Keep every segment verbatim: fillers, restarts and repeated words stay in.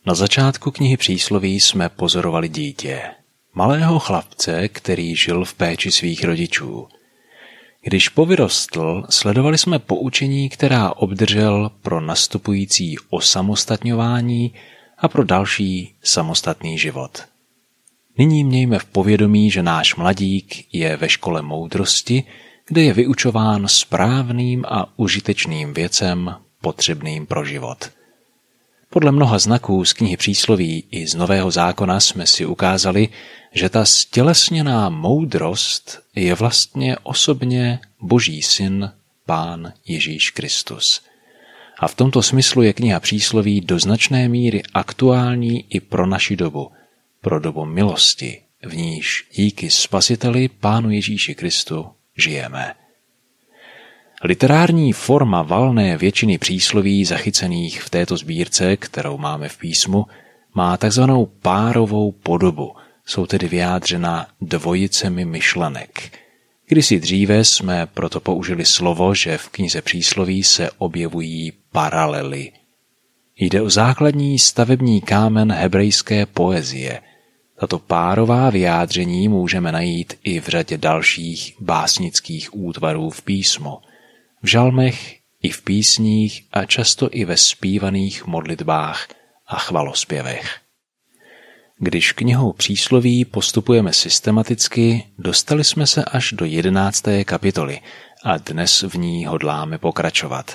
Na začátku knihy Přísloví jsme pozorovali dítě, malého chlapce, který žil v péči svých rodičů. Když povyrostl, sledovali jsme poučení, která obdržel pro nastupující osamostatňování a pro další samostatný život. Nyní mějme v povědomí, že náš mladík je ve škole moudrosti, kde je vyučován správným a užitečným věcem potřebným pro život. Podle mnoha znaků z knihy Přísloví i z Nového zákona jsme si ukázali, že ta stělesněná moudrost je vlastně osobně Boží syn, Pán Ježíš Kristus. A v tomto smyslu je kniha Přísloví do značné míry aktuální i pro naši dobu, pro dobu milosti, v níž díky Spasiteli Pánu Ježíši Kristu žijeme. Literární forma valné většiny přísloví zachycených v této sbírce, kterou máme v písmu, má takzvanou párovou podobu, jsou tedy vyjádřena dvojicemi myšlenek. Kdysi dříve jsme proto použili slovo, že v knize Přísloví se objevují paralely. Jde o základní stavební kámen hebrejské poezie. Tato párová vyjádření můžeme najít i v řadě dalších básnických útvarů v písmu, v žalmech i v písních a často i ve zpívaných modlitbách a chvalospěvech. Když knihou Přísloví postupujeme systematicky, dostali jsme se až do jedenácté kapitoly a dnes v ní hodláme pokračovat.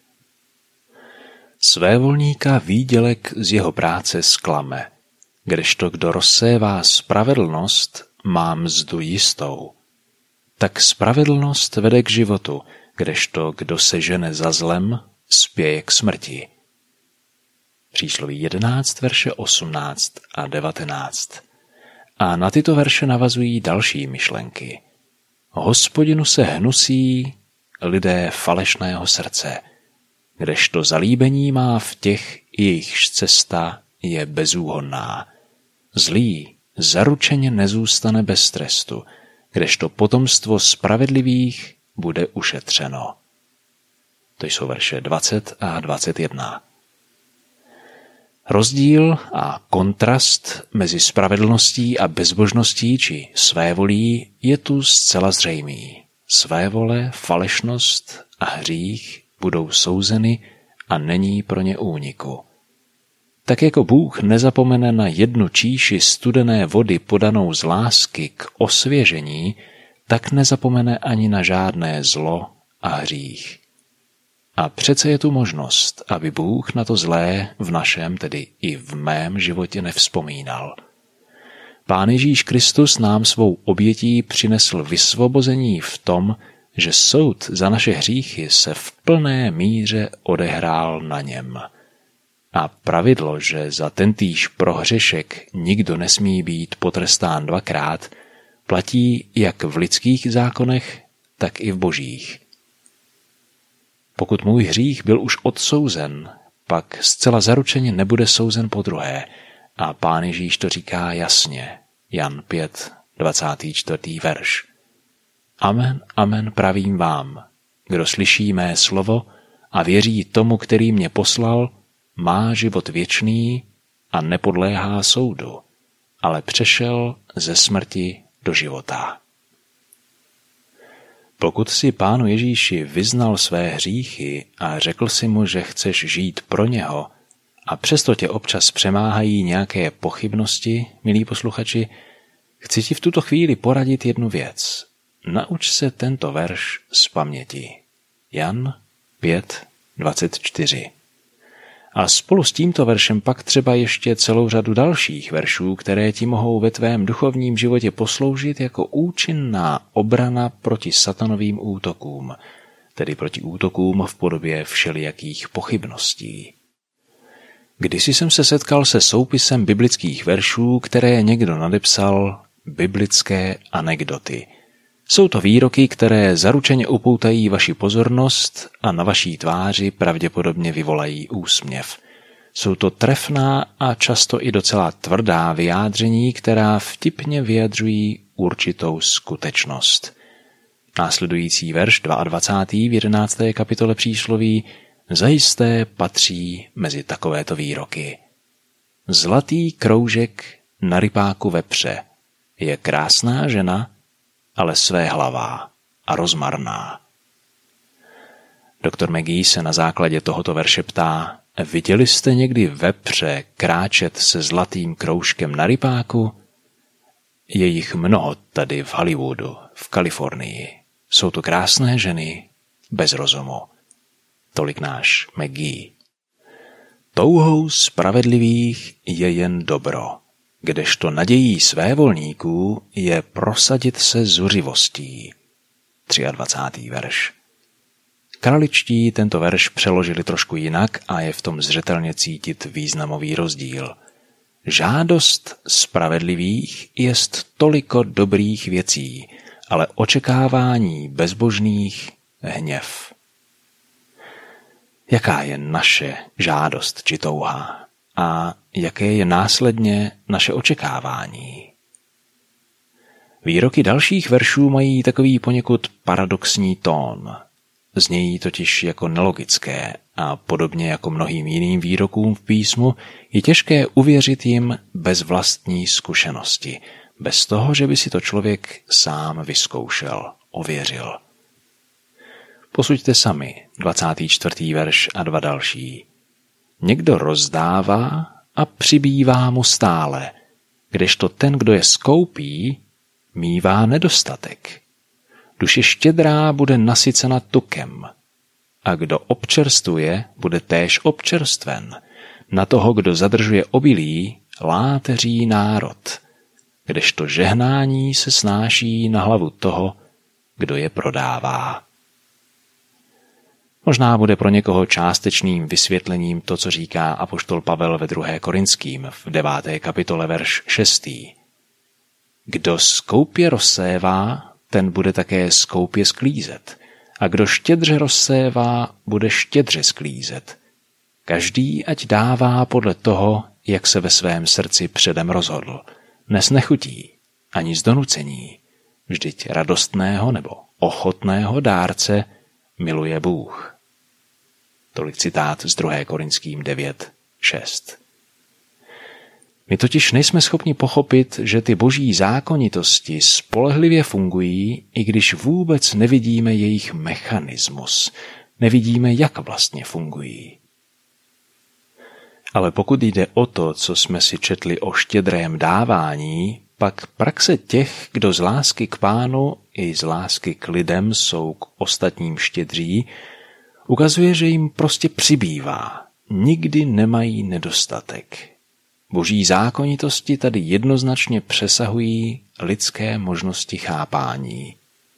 Svévolníka výdělek z jeho práce zklame, kdežto kdo rozsévá spravedlnost, má mzdu jistou. Tak spravedlnost vede k životu, kdežto kdo se žene za zlem, spěje k smrti. Přísloví jedenáct, verše osmnáct a devatenáct. A na tyto verše navazují další myšlenky. Hospodinu se hnusí lidé falešného srdce, kdežto zalíbení má v těch, jejichž cesta je bezúhonná. Zlý zaručeně nezůstane bez trestu, kdežto potomstvo spravedlivých bude ušetřeno. To jsou verše dvacet a dvacet jedna. Rozdíl a kontrast mezi spravedlností a bezbožností či svévolí je tu zcela zřejmý. Svévole, falešnost a hřích budou souzeny a není pro ně úniku. Tak jako Bůh nezapomene na jednu číši studené vody podanou z lásky k osvěžení, tak nezapomene ani na žádné zlo a hřích. A přece je tu možnost, aby Bůh na to zlé v našem, tedy i v mém životě nevzpomínal. Pán Ježíš Kristus nám svou obětí přinesl vysvobození v tom, že soud za naše hříchy se v plné míře odehrál na něm. A pravidlo, že za tentýž prohřešek nikdo nesmí být potrestán dvakrát, platí jak v lidských zákonech, tak i v božích. Pokud můj hřích byl už odsouzen, pak zcela zaručeně nebude souzen podruhé. A Pán Ježíš to říká jasně. Jan pět, dvacátý čtvrtý verš. Amen, amen pravím vám. Kdo slyší mé slovo a věří tomu, který mě poslal, má život věčný a nepodléhá soudu, ale přešel ze smrti do života. Pokud si Pánu Ježíši vyznal své hříchy a řekl si mu, že chceš žít pro něho, a přesto tě občas přemáhají nějaké pochybnosti, milí posluchači, chci ti v tuto chvíli poradit jednu věc. Nauč se tento verš z paměti. Jan pět, dvacet čtyři. A spolu s tímto veršem pak třeba ještě celou řadu dalších veršů, které ti mohou ve tvém duchovním životě posloužit jako účinná obrana proti satanovým útokům, tedy proti útokům v podobě všelijakých pochybností. Kdysi jsem se setkal se soupisem biblických veršů, které někdo nadepsal biblické anekdoty. Jsou to výroky, které zaručeně upoutají vaši pozornost a na vaší tváři pravděpodobně vyvolají úsměv. Jsou to trefná a často i docela tvrdá vyjádření, která vtipně vyjadřují určitou skutečnost. Následující verš dvacátý druhý v jedenácté kapitole Přísloví zajisté patří mezi takovéto výroky. zlatý kroužek na rypáku vepře. Je krásná žena, ale svéhlavá a rozmarná. Doktor Magee se na základě tohoto verše ptá, viděli jste někdy vepře kráčet se zlatým kroužkem na rypáku? Je jich mnoho tady v Hollywoodu, v Kalifornii. Jsou to krásné ženy bez rozumu. Tolik náš Magee. Touhou spravedlivých je jen dobro, kdežto nadějí svévolníků je prosadit se zuřivostí. dvacátý třetí verš. Kraličtí tento verš přeložili trošku jinak a je v tom zřetelně cítit významový rozdíl. Žádost spravedlivých jest toliko dobrých věcí, ale očekávání bezbožných hněv. Jaká je naše žádost či touha a jaké je následně naše očekávání? Výroky dalších veršů mají takový poněkud paradoxní tón. Znějí totiž jako nelogické a podobně jako mnohým jiným výrokům v písmu je těžké uvěřit jim bez vlastní zkušenosti, bez toho, že by si to člověk sám vyzkoušel, ověřil. Posuďte sami dvacátý čtvrtý verš a dva další. Někdo rozdává a přibývá mu stále, kdežto ten, kdo je skoupí, mívá nedostatek. Duše štědrá bude nasycena tukem a kdo občerstvuje, bude též občerstven. Na toho, kdo zadržuje obilí, láteří národ, kdežto žehnání se snáší na hlavu toho, kdo je prodává. Možná bude pro někoho částečným vysvětlením to, co říká apoštol Pavel ve druhé Korinským v deváté kapitole verš šestý. Kdo skoupě rozsévá, ten bude také skoupě sklízet. A kdo štědře rozsévá, bude štědře sklízet. Každý ať dává podle toho, jak se ve svém srdci předem rozhodl. Dnes nechutí, ani z donucení. Vždyť radostného nebo ochotného dárce miluje Bůh. Tolik citát z druhé Korinským devět šest. My totiž nejsme schopni pochopit, že ty boží zákonitosti spolehlivě fungují, i když vůbec nevidíme jejich mechanismus, nevidíme, jak vlastně fungují. Ale pokud jde o to, co jsme si četli o štědrém dávání, pak praxe těch, kdo z lásky k Pánu i z lásky k lidem jsou k ostatním štědří, ukazuje, že jim prostě přibývá, nikdy nemají nedostatek. Boží zákonitosti tady jednoznačně přesahují lidské možnosti chápání.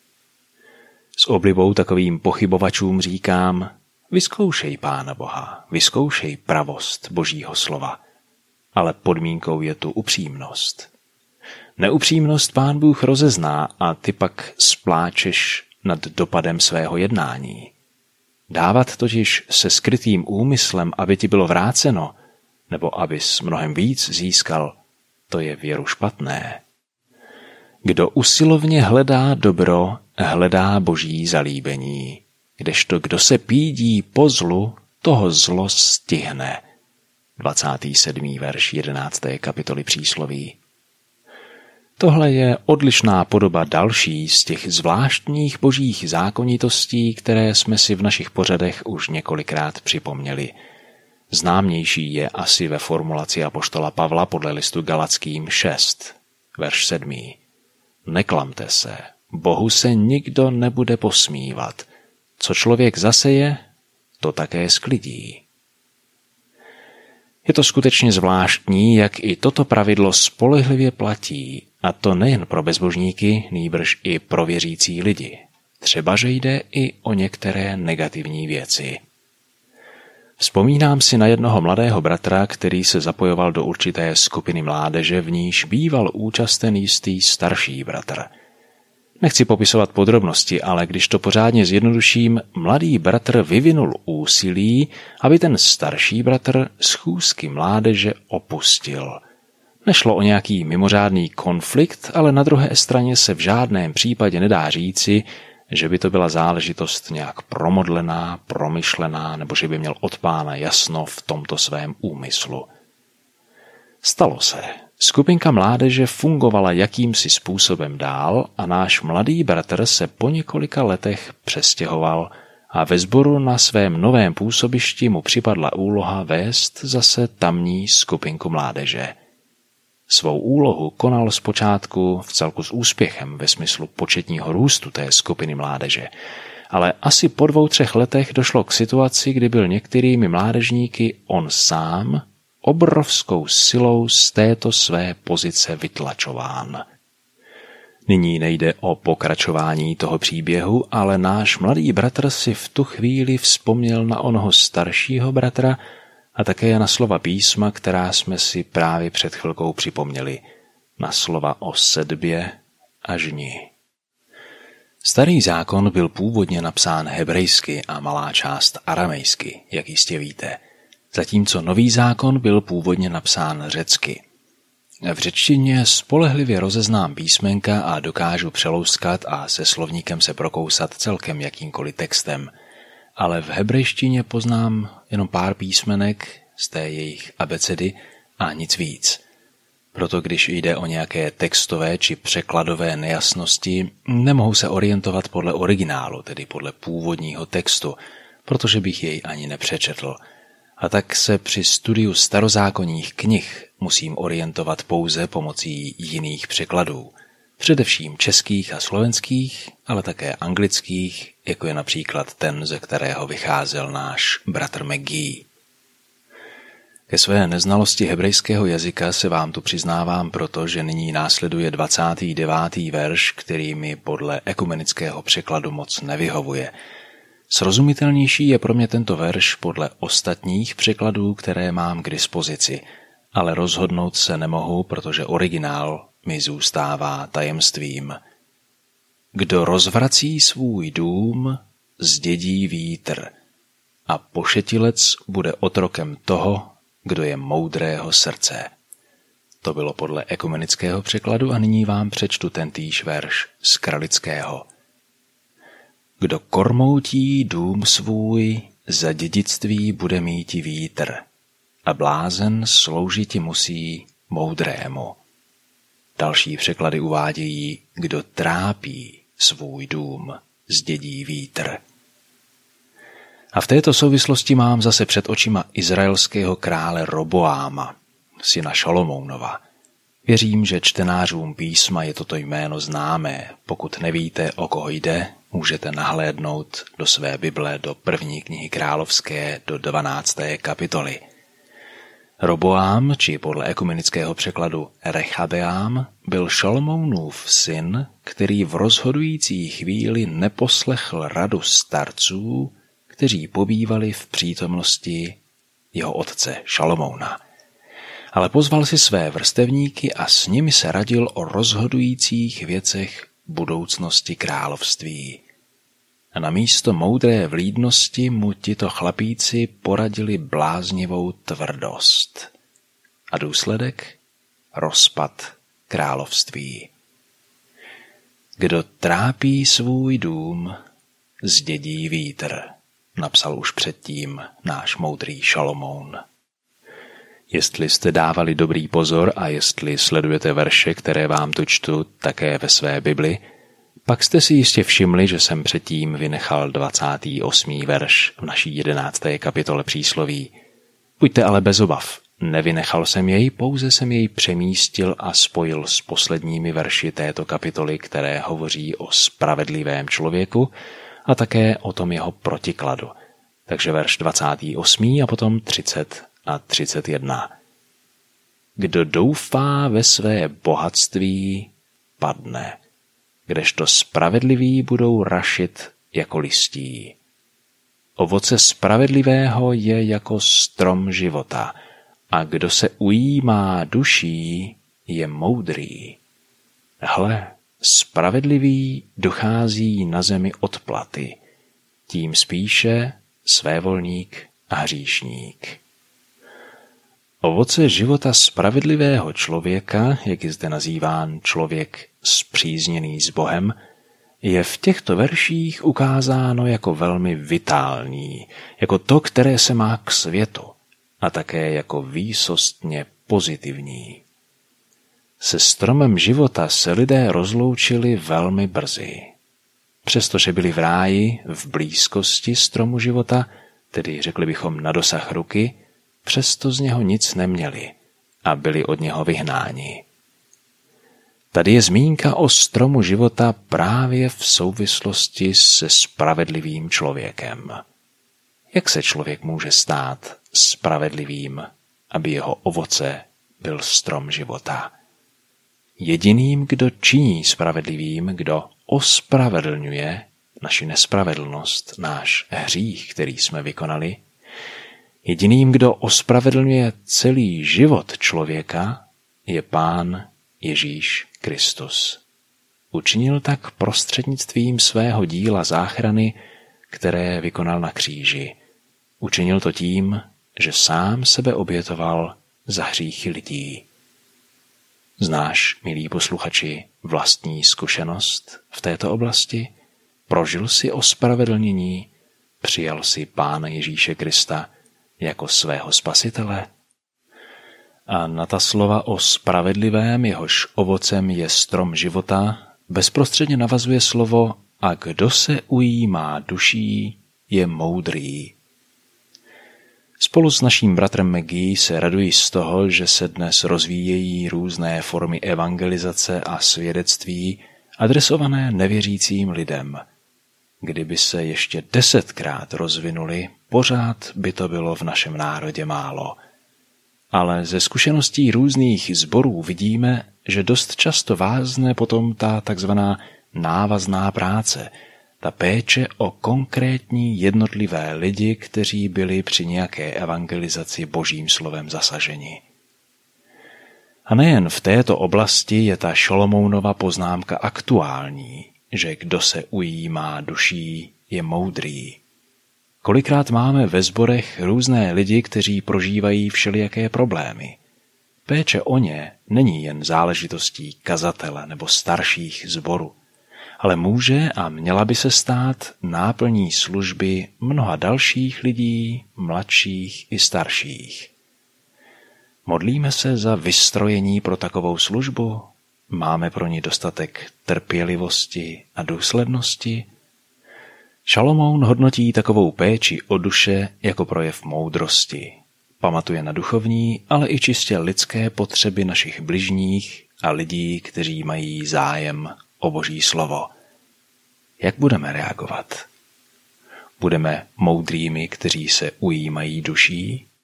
S oblibou takovým pochybovačům říkám, vyzkoušej Pána Boha, vyzkoušej pravost Božího slova, ale podmínkou je tu upřímnost. Neupřímnost Pán Bůh rozezná a ty pak spláčeš nad dopadem svého jednání. Dávat totiž se skrytým úmyslem, aby ti bylo vráceno, nebo abys mnohem víc získal, to je věru špatné. Kdo usilovně hledá dobro, hledá Boží zalíbení, kdežto kdo se pídí po zlu, toho zlo stihne. dvacátý sedmý verš jedenácté kapitoly přísloví. Tohle je odlišná podoba další z těch zvláštních božích zákonitostí, které jsme si v našich pořadech už několikrát připomněli. Známější je asi ve formulaci apoštola Pavla podle listu Galackým šest, verš sedmý. Neklamte se, Bohu se nikdo nebude posmívat. Co člověk zaseje, to také sklidí. Je to skutečně zvláštní, jak i toto pravidlo spolehlivě platí, a to nejen pro bezbožníky, nýbrž i pro věřící lidi. Třeba, že jde i o některé negativní věci. Vzpomínám si na jednoho mladého bratra, který se zapojoval do určité skupiny mládeže, v níž býval účasten jistý starší bratr. Nechci popisovat podrobnosti, ale když to pořádně zjednoduším, mladý bratr vyvinul úsilí, aby ten starší bratr schůzky mládeže opustil. Nešlo o nějaký mimořádný konflikt, ale na druhé straně se v žádném případě nedá říci, že by to byla záležitost nějak promodlená, promyšlená, nebo že by měl od Pána jasno v tomto svém úmyslu. Stalo se. Skupinka mládeže fungovala jakýmsi způsobem dál a náš mladý bratr se po několika letech přestěhoval a ve sboru na svém novém působišti mu připadla úloha vést zase tamní skupinku mládeže. Svou úlohu konal zpočátku vcelku s úspěchem ve smyslu početního růstu té skupiny mládeže, ale asi po dvou, třech letech došlo k situaci, kdy byl některými mládežníky on sám obrovskou silou z této své pozice vytlačován. Nyní nejde o pokračování toho příběhu, ale náš mladý bratr si v tu chvíli vzpomněl na onoho staršího bratra a také na slova písma, která jsme si právě před chvilkou připomněli, na slova o sedbě a žni. Starý zákon byl původně napsán hebrejsky a malá část aramejsky, jak jistě víte, zatímco nový zákon byl původně napsán řecky. V řečtině spolehlivě rozeznám písmenka a dokážu přelouskat a se slovníkem se prokousat celkem jakýmkoliv textem, ale v hebrejštině poznám jenom pár písmenek z té jejich abecedy a nic víc. Proto když jde o nějaké textové či překladové nejasnosti, nemohu se orientovat podle originálu, tedy podle původního textu, protože bych jej ani nepřečetl. A tak se při studiu starozákonních knih musím orientovat pouze pomocí jiných překladů, především českých a slovenských, ale také anglických, jako je například ten, ze kterého vycházel náš bratr McGee. Ke své neznalosti hebrejského jazyka se vám tu přiznávám proto, že nyní následuje dvacátý devátý verš, který mi podle ekumenického překladu moc nevyhovuje. Srozumitelnější je pro mě tento verš podle ostatních překladů, které mám k dispozici, ale rozhodnout se nemohu, protože originál mi zůstává tajemstvím. Kdo rozvrací svůj dům, zdědí vítr a pošetilec bude otrokem toho, kdo je moudrého srdce. To bylo podle ekumenického překladu a nyní vám přečtu tentýž verš z kralického. Kdo kormoutí dům svůj, za dědictví bude míti vítr a blázen sloužiti musí moudrému. Další překlady uvádějí, kdo trápí svůj dům, zdědí vítr. A v této souvislosti mám zase před očima izraelského krále Roboáma, syna Šalomounova. Věřím, že čtenářům písma je toto jméno známé. Pokud nevíte, o koho jde, můžete nahlédnout do své Bible do první knihy královské do dvanácté kapitoly. Roboám, či podle ekumenického překladu Rechabeám, byl Šalomounův syn, který v rozhodující chvíli neposlechl radu starců, kteří pobývali v přítomnosti jeho otce Šalomouna. Ale pozval si své vrstevníky a s nimi se radil o rozhodujících věcech budoucnosti království. A na místo moudré vlídnosti mu tito chlapíci poradili bláznivou tvrdost. A důsledek? Rozpad království. Kdo trápí svůj dům, zdědí vítr, napsal už předtím náš moudrý Šalomoun. Jestli jste dávali dobrý pozor a jestli sledujete verše, které vám tu čtu také ve své Bibli, pak jste si jistě všimli, že jsem předtím vynechal dvacátý osmý verš v naší jedenácté kapitole přísloví. Buďte ale bez obav, nevynechal jsem jej, pouze jsem jej přemístil a spojil s posledními verši této kapitoly, které hovoří o spravedlivém člověku a také o tom jeho protikladu. Takže verš dvacátý osmý a potom třicet a třicet jedna. Kdo doufá ve své bohatství, padne, kdežto spravedliví budou rašit jako listí. Ovoce spravedlivého je jako strom života a kdo se ujímá duší, je moudrý. Hle, spravedlivý dochází na zemi odplaty, tím spíše svévolník a hříšník. Ovoce života spravedlivého člověka, jak je zde nazýván člověk spřízněný s Bohem, je v těchto verších ukázáno jako velmi vitální, jako to, které se má k světu, a také jako výsostně pozitivní. Se stromem života se lidé rozloučili velmi brzy. Přestože byli v ráji v blízkosti stromu života, tedy řekli bychom na dosah ruky, přesto z něho nic neměli a byli od něho vyhnáni. Tady je zmínka o stromu života právě v souvislosti se spravedlivým člověkem. Jak se člověk může stát spravedlivým, aby jeho ovoce byl strom života? Jediným, kdo činí spravedlivým, kdo ospravedlňuje naši nespravedlnost, náš hřích, který jsme vykonali, jediným, kdo ospravedlňuje celý život člověka, je Pán Ježíš Kristus. Učinil tak prostřednictvím svého díla záchrany, které vykonal na kříži. Učinil to tím, že sám sebe obětoval za hříchy lidí. Znáš, milí posluchači, vlastní zkušenost v této oblasti? Prožil jsi ospravedlnění? Přijal jsi Pána Ježíše Krista jako svého spasitele? A na ta slova o spravedlivém, jehož ovocem je strom života, bezprostředně navazuje slovo a kdo se ujímá duší, je moudrý. Spolu s naším bratrem Maggie se raduji z toho, že se dnes rozvíjejí různé formy evangelizace a svědectví adresované nevěřícím lidem. Kdyby se ještě desetkrát rozvinuli, pořád by to bylo v našem národě málo. Ale ze zkušeností různých sborů vidíme, že dost často vázne potom ta takzvaná návazná práce, ta péče o konkrétní jednotlivé lidi, kteří byli při nějaké evangelizaci Božím slovem zasaženi. A nejen v této oblasti je ta Šolomounova poznámka aktuální, že kdo se ujímá duší, je moudrý. Kolikrát máme ve sborech různé lidi, kteří prožívají všelijaké problémy. Péče o ně není jen záležitostí kazatele nebo starších sborů, ale může a měla by se stát náplní služby mnoha dalších lidí, mladších i starších. Modlíme se za vystrojení pro takovou službu? Máme pro ní dostatek trpělivosti a důslednosti? Šalomoun hodnotí takovou péči o duše jako projev moudrosti. Pamatuje na duchovní, ale i čistě lidské potřeby našich bližních a lidí, kteří mají zájem o Boží slovo. Jak budeme reagovat? Budeme moudrými, kteří se ujímají duší?